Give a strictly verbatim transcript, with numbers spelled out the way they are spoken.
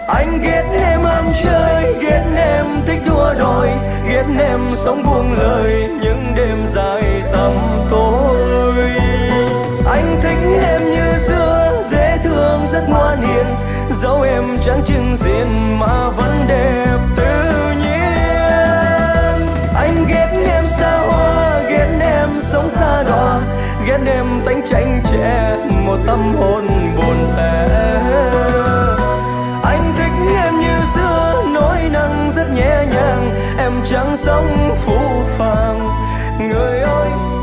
Anh ghét em ham chơi, ghét em thích đua đòi, ghét em sống buông lời những đêm dài tăm tối. Anh thích em như xưa, dễ thương rất ngoan hiền, dẫu em chẳng chừng diện mà vẫn đẹp tự nhiên. Anh ghét em xa hoa, ghét em sống xa đọa, ghét em tánh tranh trẻ một tâm hồn buồn tẻ. Anh thích em như xưa, nói năng rất nhẹ nhàng, em chẳng sống phũ phàng. Người ơi